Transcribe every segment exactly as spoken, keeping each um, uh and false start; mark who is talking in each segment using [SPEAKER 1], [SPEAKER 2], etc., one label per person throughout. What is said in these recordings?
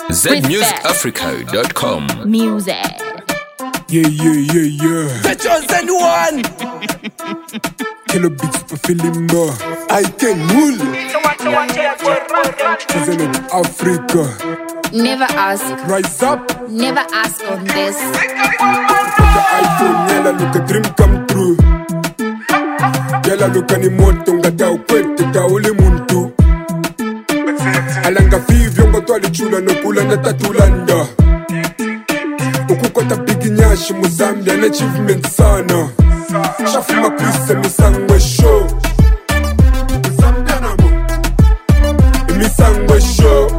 [SPEAKER 1] Z music africa dot com.
[SPEAKER 2] Music.
[SPEAKER 3] Yeah, yeah, yeah, yeah.
[SPEAKER 4] The chosen one.
[SPEAKER 3] Killer beats for feeling more. I can rule. Chosen of Africa.
[SPEAKER 2] Never ask.
[SPEAKER 3] Rise up.
[SPEAKER 2] Never ask on this.
[SPEAKER 3] The iPhone, yella look a dream come true. Yella look any moto ngata ukwete ta ule muntu. Alanga fivyo ngotwali chula nokula na tatulanda. Ukukota bigi nyashi muzambia na achievement sana. Shafuma kwise misangwe show. Muzambia namo misangwe show.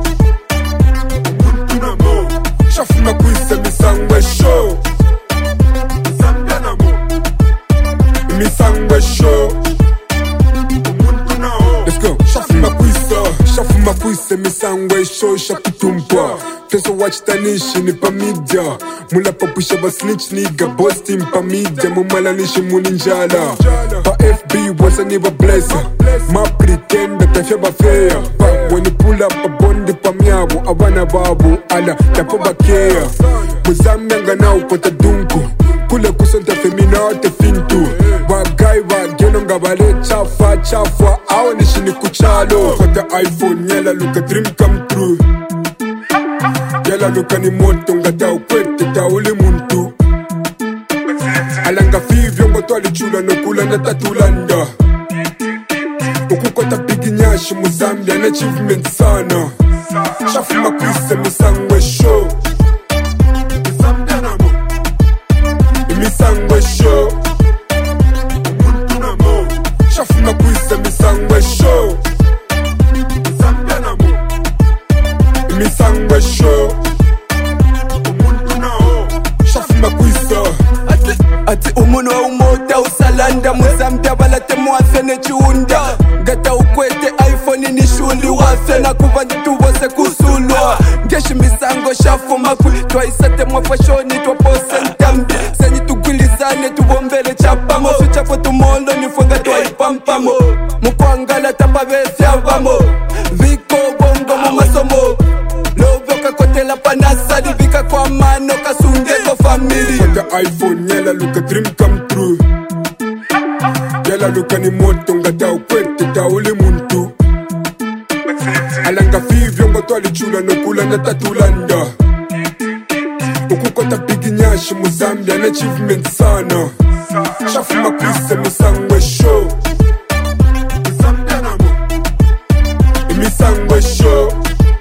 [SPEAKER 3] Muntu namo shafuma kwise misangwe show. Muzambia namo misangwe show. Muntu namo. Let's go. Shafuma kwise, shafuma kwise misangwe show shakutumpa. Teso watch tanishi ni pa media. Mula papusha ba snitch nigga. Boss team pa media. Mumala nishi muni njala. Pa F B wasa ni ba blessa. Ma pretend that I ba fair. Pa when you pull up a bondi pa miabu. Awana babu ala tapo ba kea. Muzami anga na upota dunku. Kule kusonta femina te fintu. Wagai wa geno nga bale chafa chafa. Awa nishi ni kuchalo. Kota iPhone yela look a dream come true. Yala luka ni moto ngata ukwete ta ule muntu. Alanga fivyo ngotwali chula nokula na tatulanda. Ukukota bigi nyashi muzambia na achievement sana. Shafuma kwise misangwe show. Muzambia namo misangwe show. Muntu namo shafuma kwise misangwe show. Muzambia namo misangwe show. Umuntu nao shafuma kwisa.
[SPEAKER 4] Ati ati umuntu wa umota usalanda muzambia balate mwase ne chiunda. Gata ukwete iPhone ni shundi wase na kuvandi tubose kusulwa. Ngeshi misango shafuma kwi twaisate mwafashoni twapose ntambi. Senyi tugulizane tubombele chapamo. Fichapo tumondo nifunga twaipampamo. Mukwangala tapabesi avamo. Viko bongo mumasomo. Lovoka kotela panasa divika kwa mano kasunge kwa family.
[SPEAKER 3] The iPhone yella look a dream come true. Yella look ni moto ngata ukwete ta ule muntu. Alanga fivyo ngotwali chula nokula na tatulanda. Ukukota bigi nyashi muzambia na achievement sana. Shafuma kwise misangwe show. Muzambia namo misangwe show.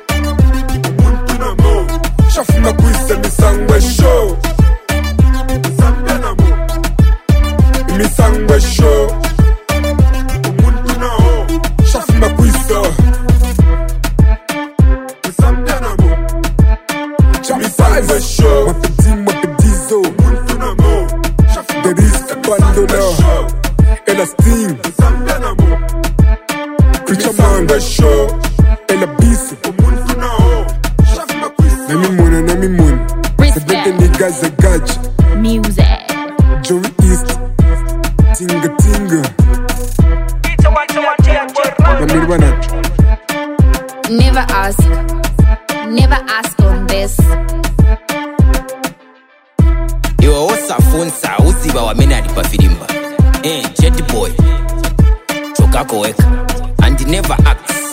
[SPEAKER 3] Shafuma kwise misangwe show. Muzambia namo misangwe show. Umuntu nao shafuma kwise. Muzambia namo misangwe show. Mapedi mapedizo. Umuntu namo there is a bandola. Elastin. Muzambia namo Preacher man show. Ela bisi. Umuntu nao shafuma kwise. Nami muna nami muna. Sebete niggas a gaj.
[SPEAKER 2] Music.
[SPEAKER 3] Joey East. Tinga tinga. Namirwana.
[SPEAKER 2] Never ask. Never ask on this.
[SPEAKER 5] Yo osa fonsa usiba wa mena di pafirimba. Eh, Jet Boy. Chokako weka. And never ask.